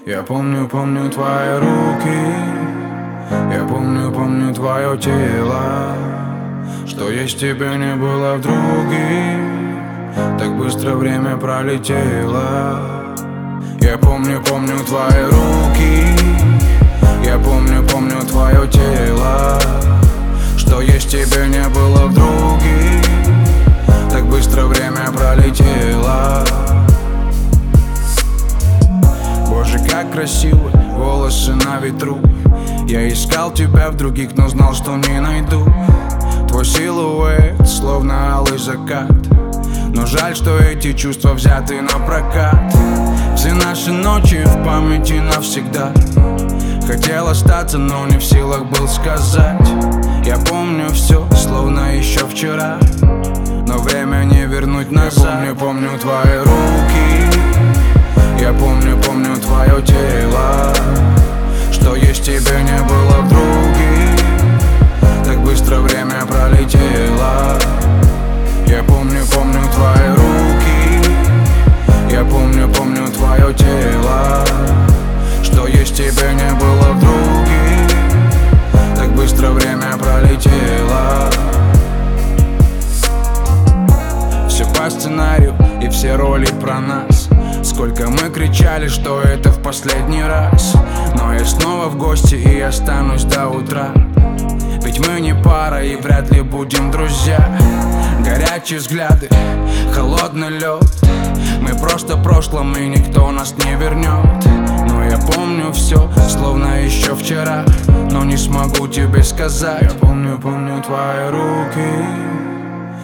Я помню, помню твои руки. Я помню, помню твое тело. Что есть тебе не было в других. Так быстро время пролетело. Я помню, помню твои руки. Я помню, помню твое тело. Что есть тебе не было в других. Так быстро время пролетело. Боже, как красиво, волосы на ветру. Я искал тебя в других, но знал, что не найду. Твой силуэт, словно алый закат. Но жаль, что эти чувства взяты на прокат. Все наши ночи в памяти навсегда. Хотел остаться, но не в силах был сказать. Я помню все, словно еще вчера. Но время не вернуть назад. Я помню, помню твои руки. Я помню, помню твое тело. Что есть тебе не было в других. Так быстро время пролетело. Я помню, помню твои руки. Я помню, помню твое тело. Что есть тебе не было в других. Так быстро время пролетело. Все по сценарию и все роли про нас. Сколько мы кричали, что это в последний раз. Но я снова в гости и останусь до утра. Ведь мы не пара и вряд ли будем друзья. Горячие взгляды, холодный лед. Мы просто в прошлом и никто нас не вернет. Но я помню все, словно еще вчера. Но не смогу тебе сказать. Я помню, помню твои руки.